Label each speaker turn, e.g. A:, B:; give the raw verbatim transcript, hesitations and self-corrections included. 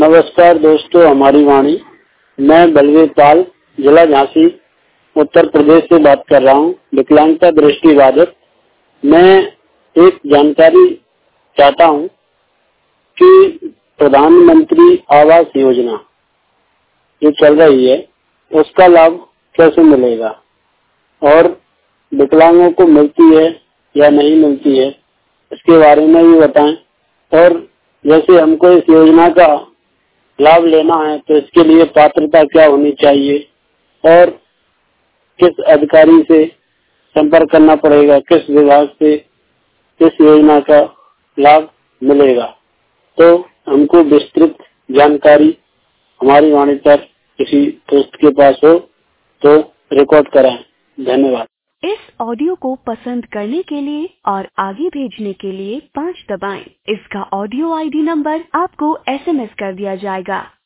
A: नमस्कार दोस्तों, हमारी वाणी। मैं बलवीर पाल, जिला झांसी, उत्तर प्रदेश से बात कर रहा हूँ, विकलांगता दृष्टिबाधित। मैं एक जानकारी चाहता हूँ कि प्रधानमंत्री आवास योजना जो चल रही है उसका लाभ कैसे मिलेगा और विकलांगों को मिलती है या नहीं मिलती है, इसके बारे में भी बताएं। और जैसे हमको इस योजना का लाभ लेना है तो इसके लिए पात्रता क्या होनी चाहिए और किस अधिकारी से संपर्क करना पड़ेगा, किस विभाग से इस योजना का लाभ मिलेगा, तो हमको विस्तृत जानकारी हमारी वाणी पर किसी दोस्त के पास हो तो रिकॉर्ड कराएं। धन्यवाद।
B: इस ऑडियो को पसंद करने के लिए और आगे भेजने के लिए पाँच दबाएं। इसका ऑडियो आईडी नंबर आपको एसएमएस कर दिया जाएगा।